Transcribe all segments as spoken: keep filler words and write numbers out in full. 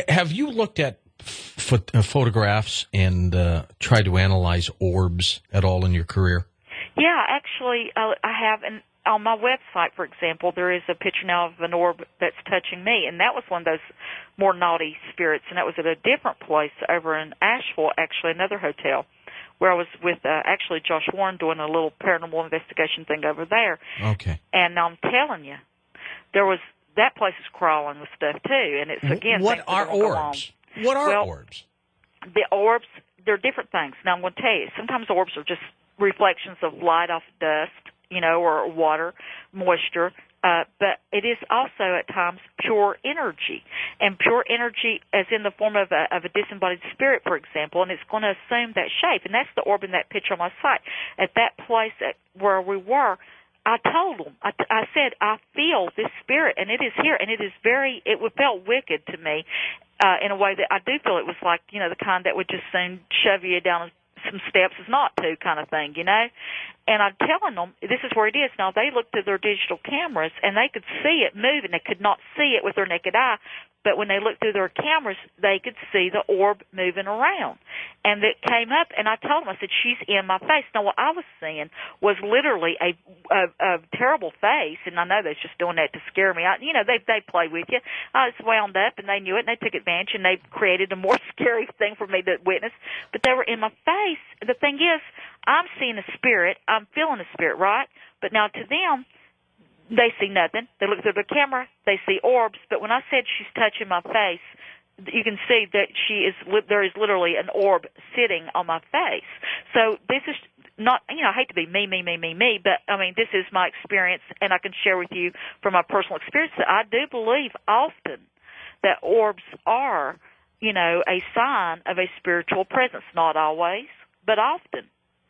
Have you looked at ph- uh, photographs and uh, tried to analyze orbs at all in your career? Yeah, actually, uh, I have. And on my website, for example, there is a picture now of an orb that's touching me, and that was one of those more naughty spirits, and that was at a different place over in Asheville, actually, another hotel, where I was with uh, actually Josh Warren doing a little paranormal investigation thing over there. Okay. And I'm telling you, there was that place is crawling with stuff too, and it's again. What are orbs? What are well, orbs? The orbs, they're different things. Now I'm going to tell you, sometimes orbs are just reflections of light off dust, you know, or water, moisture. Uh, but it is also at times pure energy, and pure energy as in the form of a, of a disembodied spirit, for example, and it's going to assume that shape. And that's the orb in that picture on my site. At that place at where we were, I told them, I, I said, I feel this spirit, and it is here, and it is very, it felt wicked to me uh, in a way that I do feel it was like, you know, the kind that would just soon shove you down some steps is not to kind of thing, you know. And I'm telling them, this is where it is. Now, they looked at their digital cameras, and they could see it move, and they could not see it with their naked eye. But when they looked through their cameras, they could see the orb moving around. And it came up, and I told them, I said, she's in my face. Now, what I was seeing was literally a, a, a terrible face, and I know they're just doing that to scare me. I, you know, they they play with you. I was wound up, and they knew it, and they took advantage, and they created a more scary thing for me to witness. But they were in my face. The thing is, I'm seeing a spirit. I'm feeling a spirit, right? But now to them, they see nothing. They look through the camera. They see orbs. But when I said she's touching my face, you can see that she is. There is literally an orb sitting on my face. So this is not, you know, I hate to be me, me, me, me, me, but I mean, this is my experience, and I can share with you from my personal experience that I do believe often that orbs are, you know, a sign of a spiritual presence. Not always, but often.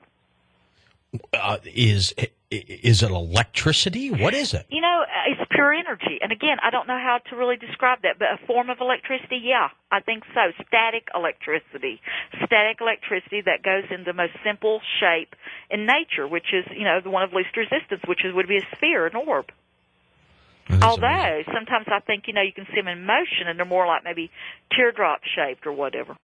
Uh, is is it electricity? What is it? You know, it's pure energy. And again, I don't know how to really describe that, but a form of electricity, yeah, I think so. Static electricity. Static electricity that goes in the most simple shape in nature, which is, you know, the one of least resistance, which is would be a sphere, an orb. Although, amazing. Sometimes I think, you know, you can see them in motion, and they're more like maybe teardrop shaped or whatever.